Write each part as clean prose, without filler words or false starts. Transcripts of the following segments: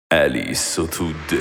علی ستوده.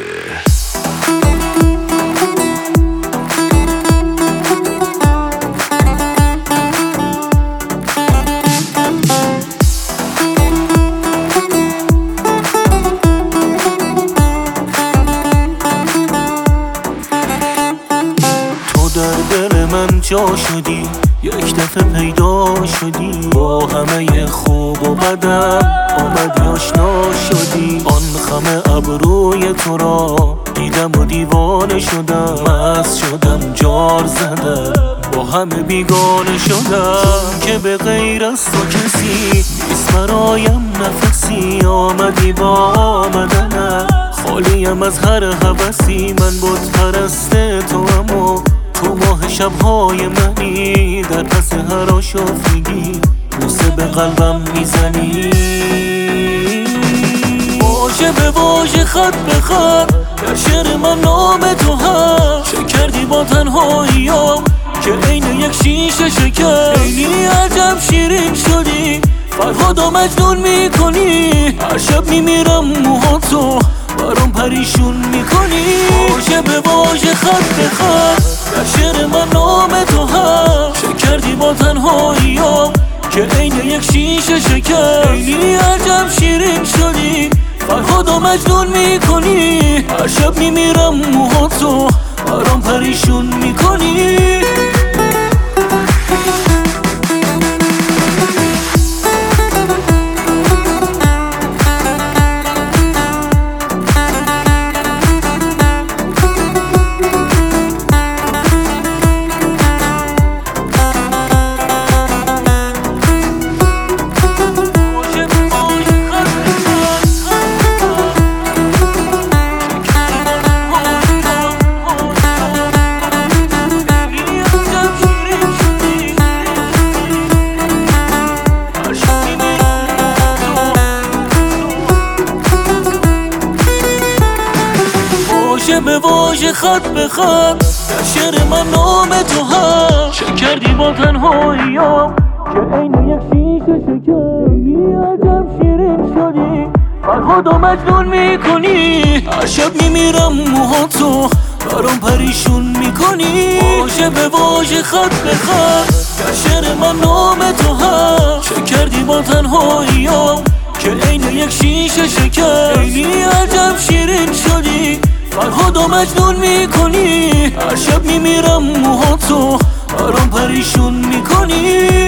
تو در دل من جا شدی، یک دفعه پیدا شدی، با همه خوب و بدم آمدی آشنا شدی. آن خم ابروی تو را دیدم و دیوانه شدم، مست شدم جار زدم، با همه بیگانه شدم که به غیر از تو کسی نیست برایم نفسی. آمدی با آمدنم، خالیم از هر هوسی، من بت پرست تو اما تو ماه شبهای منی. در پس هر آشفتگی بوسه به قلبم میزنی، واژه به واژه خط به خط در شعر من نام تو هست. چه کردی با تنهاییام که عین یک شیشه شکر، خیلی عجب شیرین شدی، فرهاد و مجنون میکنی. هر شب میمیرم موهاتو برام پریشون میکنی، واژه به واژه خط به خط در شعر من نام تو هست. چه کردی با تنهاییام که عین یک شیشه شکر، خیلی عجب شیرین شدی، فرهاد و مجنون میکنی. هر شب میمیرم موهاتو برام پریشون میکنی. واژه به واژه خط به خط در شعر من نام تو هست. چه کردی با تنهاییام که عین یک شیشه شکر، خیلی عجب شیرین شدی، فرهاد و مجنون میکنی. هر شب میمیرم موهاتو برام پریشون میکنی، واژه به واژه خط به خط در شعر من نام تو هست. چه کردی با تنهاییام که عین یک شیشه شکر، خیلی عجب شیرین شدی، فرهاد و مجنون میکنی. هر شب میمیرم موهاتو برام پریشون میکنی.